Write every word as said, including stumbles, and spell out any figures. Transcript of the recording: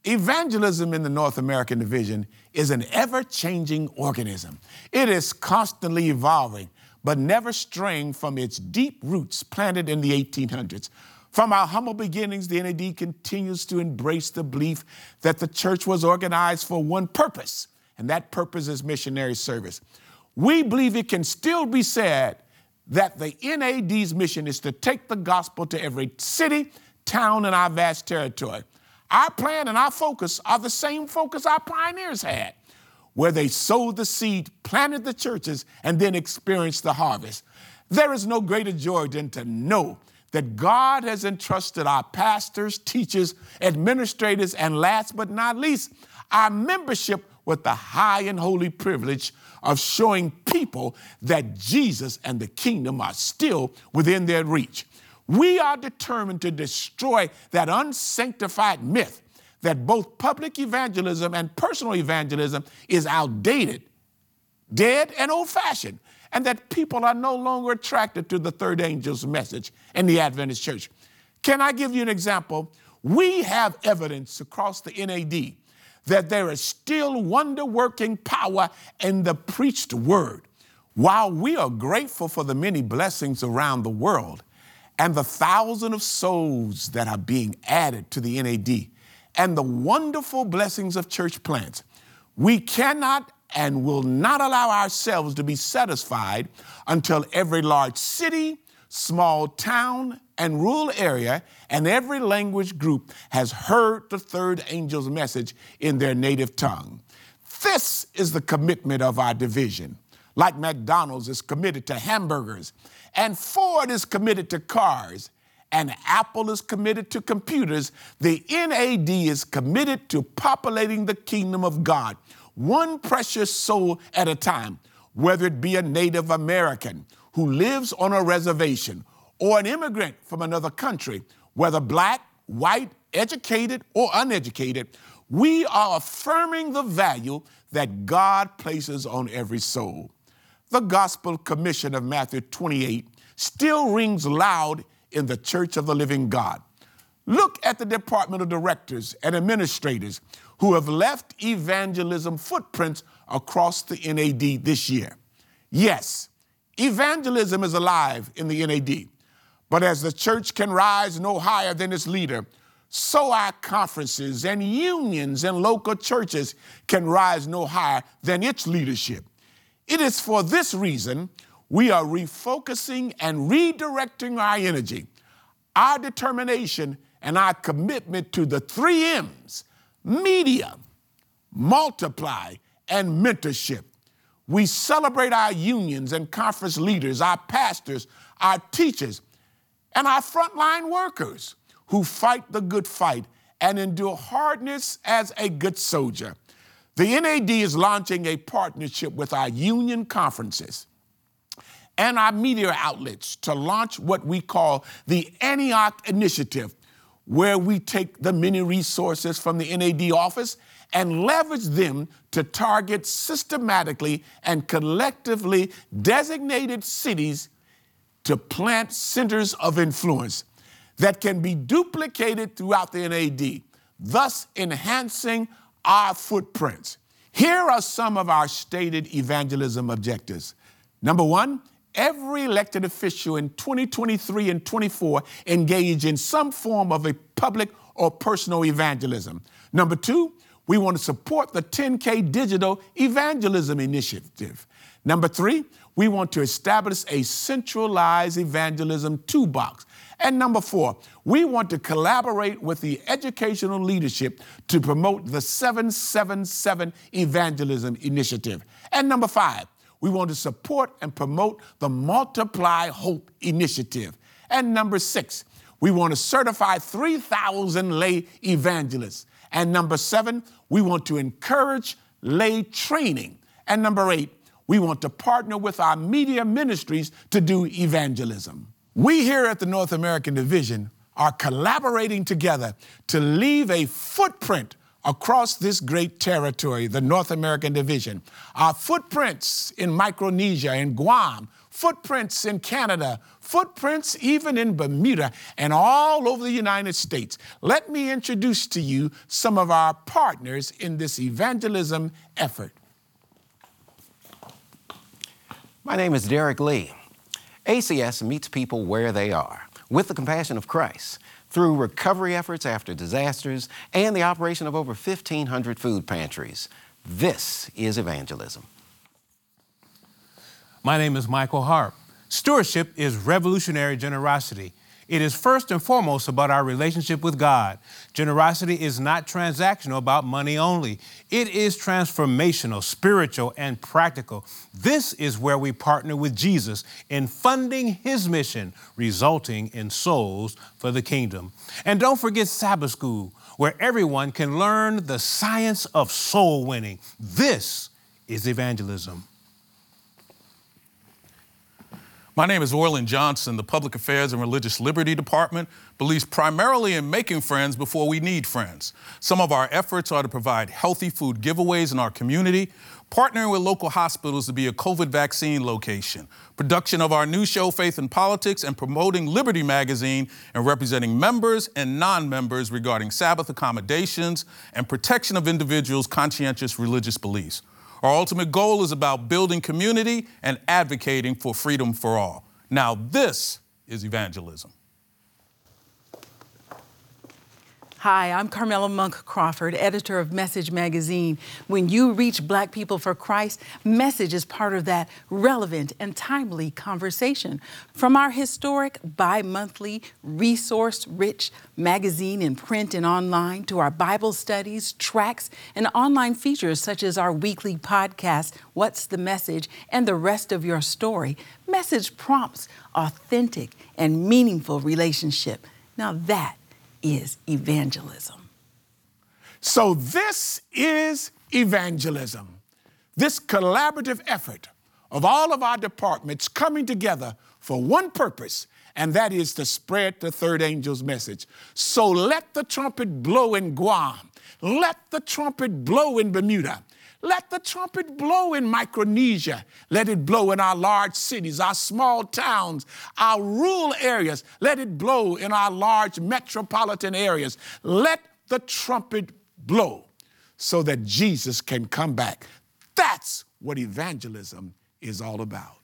Evangelism in the North American Division is an ever-changing organism. It is constantly evolving, but never straying from its deep roots planted in the eighteen hundreds. From our humble beginnings, the N A D continues to embrace the belief that the church was organized for one purpose, and that purpose is missionary service. We believe it can still be said that the N A D's mission is to take the gospel to every city, town, and our vast territory. Our plan and our focus are the same focus our pioneers had, where they sowed the seed, planted the churches, and then experienced the harvest. There is no greater joy than to know that God has entrusted our pastors, teachers, administrators, and last but not least, our membership with the high and holy privilege of showing people that Jesus and the kingdom are still within their reach. We are determined to destroy that unsanctified myth that both public evangelism and personal evangelism is outdated, dead, and old-fashioned, and that people are no longer attracted to the third angel's message in the Adventist church. Can I give you an example? We have evidence across the N A D that there is still wonder-working power in the preached word. While we are grateful for the many blessings around the world and the thousands of souls that are being added to the N A D and the wonderful blessings of church plants, we cannot and will not allow ourselves to be satisfied until every large city, small town, and rural area and every language group has heard the third angel's message in their native tongue. This is the commitment of our division. Like McDonald's is committed to hamburgers, and Ford is committed to cars, and Apple is committed to computers, the N A D is committed to populating the kingdom of God, one precious soul at a time, whether it be a Native American who lives on a reservation or an immigrant from another country, whether black, white, educated, or uneducated. We are affirming the value that God places on every soul. The gospel commission of Matthew twenty-eight still rings loud in the Church of the Living God. Look at the departmental directors and administrators who have left evangelism footprints across the N A D this year. Yes, evangelism is alive in the N A D, but as the church can rise no higher than its leader, so our conferences and unions and local churches can rise no higher than its leadership. It is for this reason we are refocusing and redirecting our energy, our determination, and our commitment to the three M's: media, multiply, and mentorship. We celebrate our unions and conference leaders, our pastors, our teachers, and our frontline workers who fight the good fight and endure hardness as a good soldier. The N A D is launching a partnership with our union conferences and our media outlets to launch what we call the Antioch Initiative, where we take the many resources from the N A D office and leverage them to target systematically and collectively designated cities to plant centers of influence that can be duplicated throughout the N A D, thus enhancing our footprints. Here are some of our stated evangelism objectives. Number one, every elected official in twenty twenty-three and twenty-four engage in some form of a public or personal evangelism. Number two, we want to support the ten K Digital Evangelism Initiative. Number three, we want to establish a centralized evangelism toolbox. And number four, we want to collaborate with the educational leadership to promote the seven seven seven Evangelism Initiative. And number five, we want to support and promote the Multiply Hope Initiative. And number six, we want to certify three thousand lay evangelists. And number seven, we want to encourage lay training. And number eight, we want to partner with our media ministries to do evangelism. We here at the North American Division are collaborating together to leave a footprint across this great territory, the North American division, our footprints in Micronesia and Guam, footprints in Canada, footprints even in Bermuda, and all over the United States. Let me introduce to you some of our partners in this evangelism effort. My name is Derek Lee. A C S meets people where they are, with the compassion of Christ, through recovery efforts after disasters and the operation of over fifteen hundred food pantries. This is evangelism. My name is Michael Harp. Stewardship is revolutionary generosity. It is first and foremost about our relationship with God. Generosity is not transactional about money only. It is transformational, spiritual, and practical. This is where we partner with Jesus in funding his mission, resulting in souls for the kingdom. And don't forget Sabbath School, where everyone can learn the science of soul winning. This is evangelism. My name is Orland Johnson. The Public Affairs and Religious Liberty Department believes primarily in making friends before we need friends. Some of our efforts are to provide healthy food giveaways in our community, partnering with local hospitals to be a COVID vaccine location, production of our new show, Faith and Politics, and promoting Liberty Magazine and representing members and non-members regarding Sabbath accommodations and protection of individuals' conscientious religious beliefs. Our ultimate goal is about building community and advocating for freedom for all. Now, this is evangelism. Hi, I'm Carmela Monk Crawford, editor of Message Magazine. When you reach Black people for Christ, Message is part of that relevant and timely conversation. From our historic bi-monthly, resource-rich magazine in print and online to our Bible studies, tracks, and online features such as our weekly podcast, What's the Message, and the rest of your story, Message prompts authentic and meaningful relationship. Now that is evangelism. So this is evangelism, this collaborative effort of all of our departments coming together for one purpose, and that is to spread the third angel's message. So let the trumpet blow in Guam. Let the trumpet blow in Bermuda. Let the trumpet blow in Micronesia. Let it blow in our large cities, our small towns, our rural areas. Let it blow in our large metropolitan areas. Let the trumpet blow so that Jesus can come back. That's what evangelism is all about.